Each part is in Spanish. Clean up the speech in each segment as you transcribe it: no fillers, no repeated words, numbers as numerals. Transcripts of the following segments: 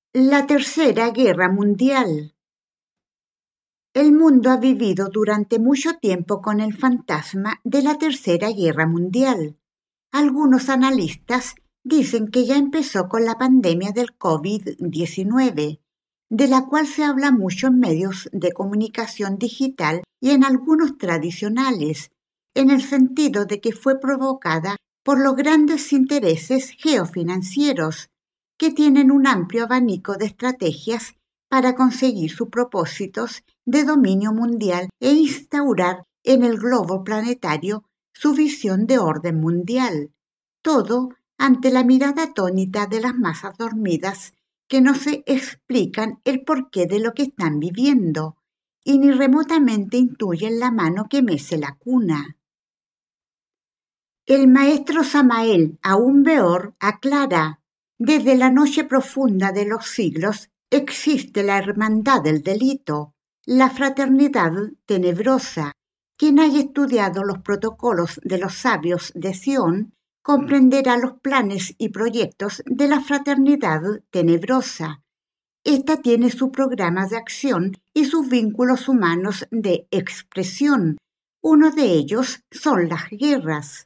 La Tercera Guerra Mundial. El mundo ha vivido durante mucho tiempo con el fantasma de la Tercera Guerra Mundial. Algunos analistas dicen que ya empezó con la pandemia del COVID-19, de la cual se habla mucho en medios de comunicación digital y en algunos tradicionales, en el sentido de que fue provocada por los grandes intereses geofinancieros, que tienen un amplio abanico de estrategias para conseguir sus propósitos de dominio mundial e instaurar en el globo planetario su visión de orden mundial. Todo ante la mirada atónita de las masas dormidas que no se explican el porqué de lo que están viviendo y ni remotamente intuyen la mano que mece la cuna. El maestro Samael Aún Weor aclara: desde la noche profunda de los siglos existe la hermandad del delito, la fraternidad tenebrosa. Quien haya estudiado los protocolos de los sabios de Sion comprenderá los planes y proyectos de la fraternidad tenebrosa. Esta tiene su programa de acción y sus vínculos humanos de expresión. Uno de ellos son las guerras.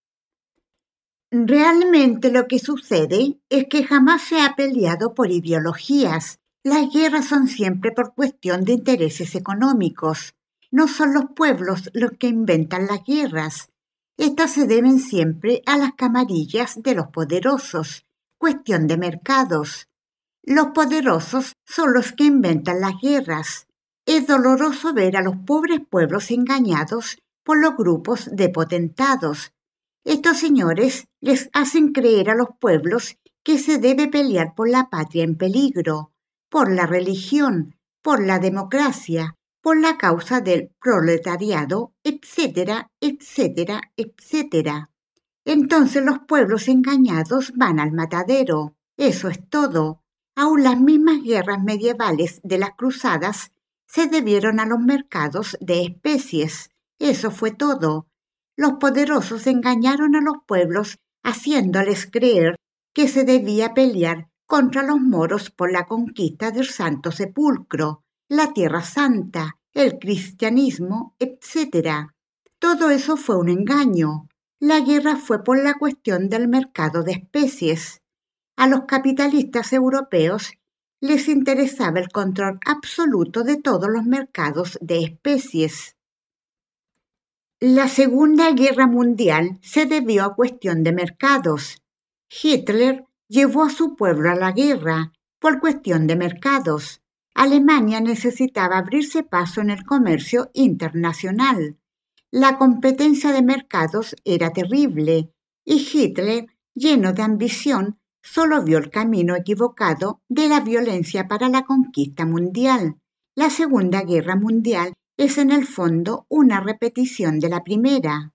Realmente lo que sucede es que jamás se ha peleado por ideologías. Las guerras son siempre por cuestión de intereses económicos. No son los pueblos los que inventan las guerras. Estas se deben siempre a las camarillas de los poderosos. Cuestión de mercados. Los poderosos son los que inventan las guerras. Es doloroso ver a los pobres pueblos engañados por los grupos de potentados. Estos señores les hacen creer a los pueblos que se debe pelear por la patria en peligro, por la religión, por la democracia, por la causa del proletariado, etcétera, etcétera, etcétera. Entonces los pueblos engañados van al matadero. Eso es todo. Aún las mismas guerras medievales de las cruzadas se debieron a los mercados de especies. Eso fue todo. Los poderosos engañaron a los pueblos haciéndoles creer que se debía pelear contra los moros por la conquista del Santo Sepulcro, la Tierra Santa, el cristianismo, etc. Todo eso fue un engaño. La guerra fue por la cuestión del mercado de especies. A los capitalistas europeos les interesaba el control absoluto de todos los mercados de especies. La Segunda Guerra Mundial se debió a cuestión de mercados. Hitler llevó a su pueblo a la guerra por cuestión de mercados. Alemania necesitaba abrirse paso en el comercio internacional. La competencia de mercados era terrible y Hitler, lleno de ambición, solo vio el camino equivocado de la violencia para la conquista mundial. La Segunda Guerra Mundial es en el fondo una repetición de la primera.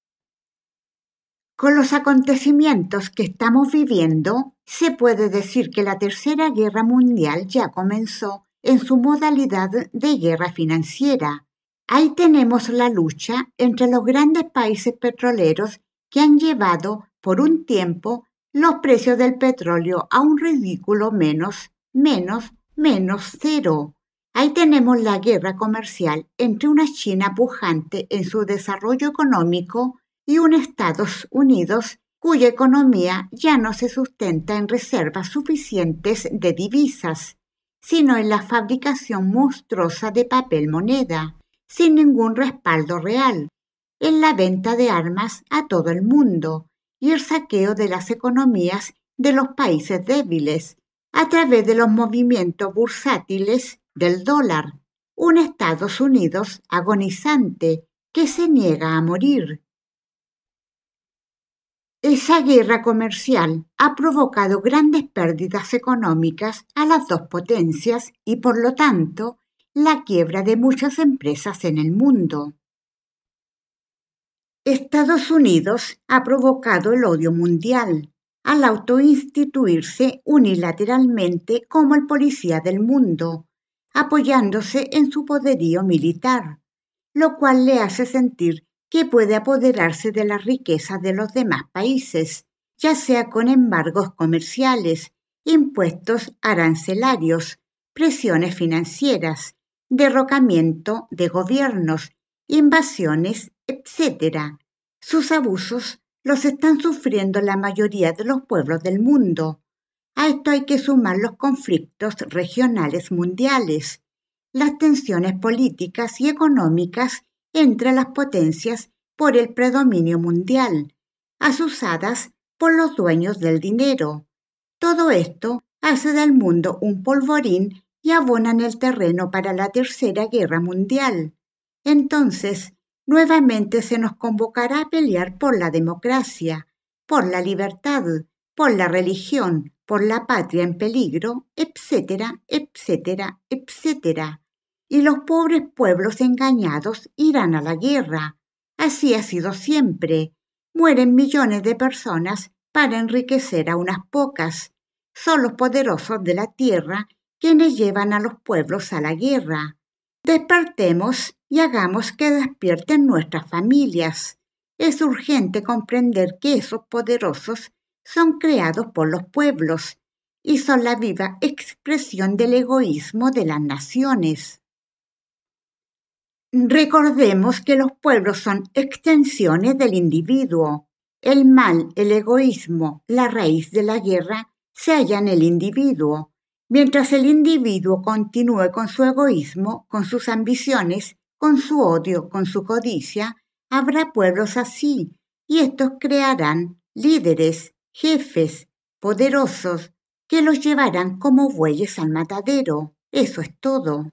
Con los acontecimientos que estamos viviendo, se puede decir que la Tercera Guerra Mundial ya comenzó en su modalidad de guerra financiera. Ahí tenemos la lucha entre los grandes países petroleros que han llevado por un tiempo los precios del petróleo a un ridículo menos cero. Ahí tenemos la guerra comercial entre una China pujante en su desarrollo económico y un Estados Unidos cuya economía ya no se sustenta en reservas suficientes de divisas, sino en la fabricación monstruosa de papel moneda, sin ningún respaldo real, en la venta de armas a todo el mundo y el saqueo de las economías de los países débiles a través de los movimientos bursátiles del dólar, un Estados Unidos agonizante que se niega a morir. Esa guerra comercial ha provocado grandes pérdidas económicas a las dos potencias y, por lo tanto, la quiebra de muchas empresas en el mundo. Estados Unidos ha provocado el odio mundial al autoinstituirse unilateralmente como el policía del mundo, apoyándose en su poderío militar, lo cual le hace sentir que puede apoderarse de las riquezas de los demás países, ya sea con embargos comerciales, impuestos arancelarios, presiones financieras, derrocamiento de gobiernos, invasiones, etc. Sus abusos los están sufriendo la mayoría de los pueblos del mundo. A esto hay que sumar los conflictos regionales mundiales, las tensiones políticas y económicas entre las potencias por el predominio mundial, azuzadas por los dueños del dinero. Todo esto hace del mundo un polvorín y abonan el terreno para la Tercera Guerra Mundial. Entonces, nuevamente se nos convocará a pelear por la democracia, por la libertad, por la religión, por la patria en peligro, etcétera, etcétera, etcétera. Y los pobres pueblos engañados irán a la guerra. Así ha sido siempre. Mueren millones de personas para enriquecer a unas pocas. Son los poderosos de la tierra quienes llevan a los pueblos a la guerra. Despertemos y hagamos que despierten nuestras familias. Es urgente comprender que esos poderosos son creados por los pueblos y son la viva expresión del egoísmo de las naciones. Recordemos que los pueblos son extensiones del individuo. El mal, el egoísmo, la raíz de la guerra se halla en el individuo. Mientras el individuo continúe con su egoísmo, con sus ambiciones, con su odio, con su codicia, habrá pueblos así, y estos crearán líderes, jefes, poderosos, que los llevarán como bueyes al matadero. Eso es todo.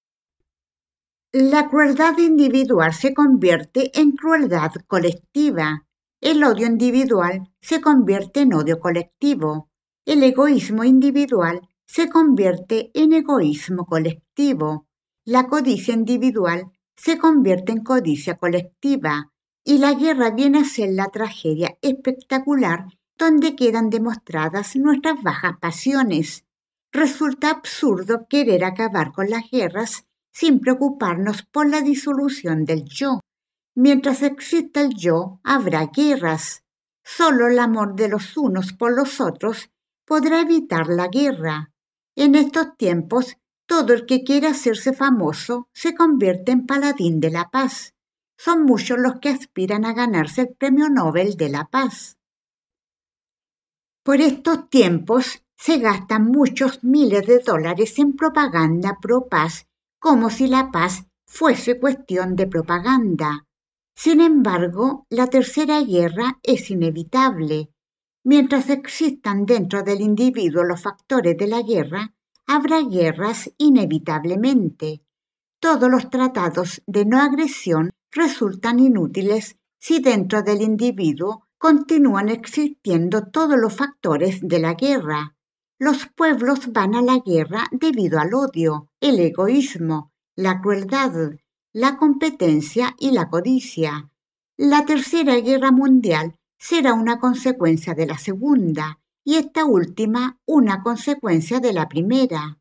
La crueldad individual se convierte en crueldad colectiva. El odio individual se convierte en odio colectivo. El egoísmo individual se convierte en egoísmo colectivo. La codicia individual se convierte en codicia colectiva. Y la guerra viene a ser la tragedia espectacular donde quedan demostradas nuestras bajas pasiones. Resulta absurdo querer acabar con las guerras sin preocuparnos por la disolución del yo. Mientras exista el yo, habrá guerras. Solo el amor de los unos por los otros podrá evitar la guerra. En estos tiempos, todo el que quiere hacerse famoso se convierte en paladín de la paz. Son muchos los que aspiran a ganarse el Premio Nobel de la Paz. Por estos tiempos se gastan muchos miles de dólares en propaganda pro paz, como si la paz fuese cuestión de propaganda. Sin embargo, la Tercera Guerra es inevitable. Mientras existan dentro del individuo los factores de la guerra, habrá guerras inevitablemente. Todos los tratados de no agresión resultan inútiles si dentro del individuo continúan existiendo todos los factores de la guerra. Los pueblos van a la guerra debido al odio, el egoísmo, la crueldad, la competencia y la codicia. La Tercera Guerra Mundial será una consecuencia de la segunda y esta última una consecuencia de la primera.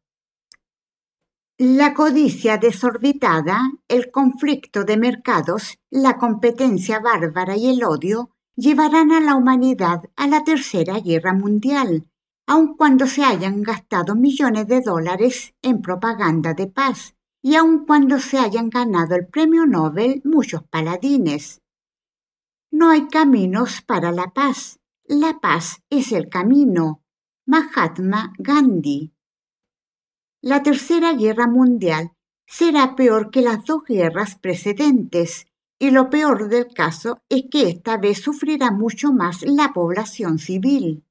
La codicia desorbitada, el conflicto de mercados, la competencia bárbara y el odio llevarán a la humanidad a la Tercera Guerra Mundial, aun cuando se hayan gastado millones de dólares en propaganda de paz y aun cuando se hayan ganado el Premio Nobel muchos paladines. No hay caminos para la paz. La paz es el camino. Mahatma Gandhi. La Tercera Guerra Mundial será peor que las dos guerras precedentes, y lo peor del caso es que esta vez sufrirá mucho más la población civil.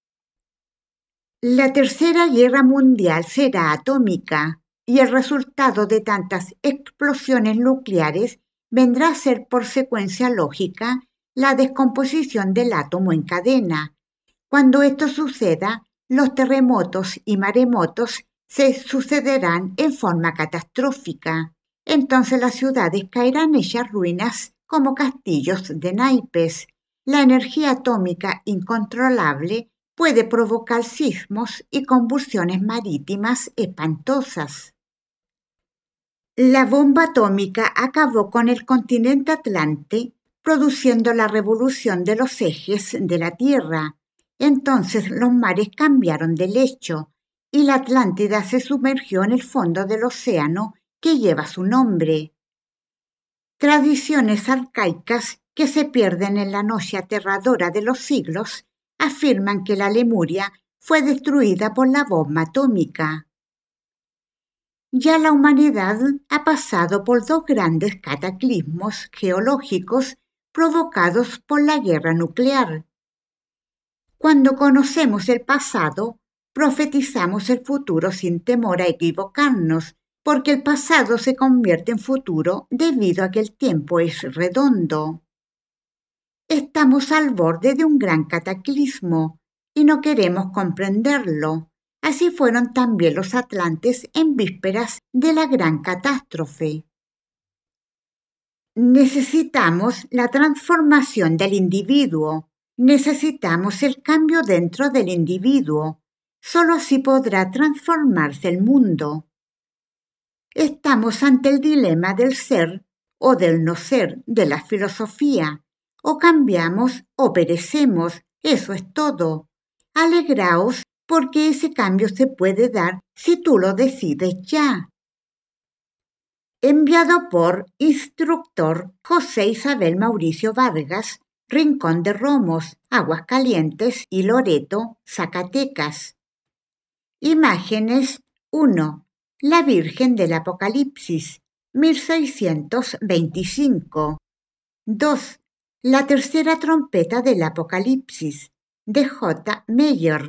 La Tercera Guerra Mundial será atómica, y el resultado de tantas explosiones nucleares vendrá a ser por secuencia lógica la descomposición del átomo en cadena. Cuando esto suceda, los terremotos y maremotos se sucederán en forma catastrófica. Entonces las ciudades caerán hechas ruinas como castillos de naipes. La energía atómica incontrolable puede provocar sismos y convulsiones marítimas espantosas. La bomba atómica acabó con el continente Atlante, produciendo la revolución de los ejes de la Tierra. Entonces los mares cambiaron de lecho y la Atlántida se sumergió en el fondo del océano que lleva su nombre. Tradiciones arcaicas que se pierden en la noche aterradora de los siglos afirman que la Lemuria fue destruida por la bomba atómica. Ya la humanidad ha pasado por dos grandes cataclismos geológicos provocados por la guerra nuclear. Cuando conocemos el pasado, profetizamos el futuro sin temor a equivocarnos, porque el pasado se convierte en futuro debido a que el tiempo es redondo. Estamos al borde de un gran cataclismo y no queremos comprenderlo. Así fueron también los atlantes en vísperas de la gran catástrofe. Necesitamos la transformación del individuo. Necesitamos el cambio dentro del individuo. Solo así podrá transformarse el mundo. Estamos ante el dilema del ser o del no ser de la filosofía. O cambiamos o perecemos, eso es todo. Alegraos porque ese cambio se puede dar si tú lo decides ya. Enviado por Instructor José Isabel Mauricio Vargas, Rincón de Romos, Aguascalientes y Loreto, Zacatecas. Imágenes 1. La Virgen del Apocalipsis, 1625. 2. La tercera trompeta del Apocalipsis, de J. Meyer,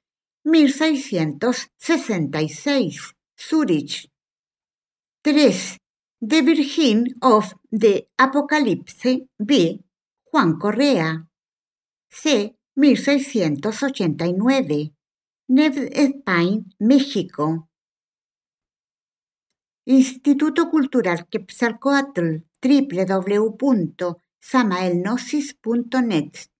1666, Zurich. 3. The Virgin of the Apocalypse, B. Juan Correa. C. 1689. Neve Spain, México. Instituto Cultural Quetzalcóatl, www.samaelgnosis.net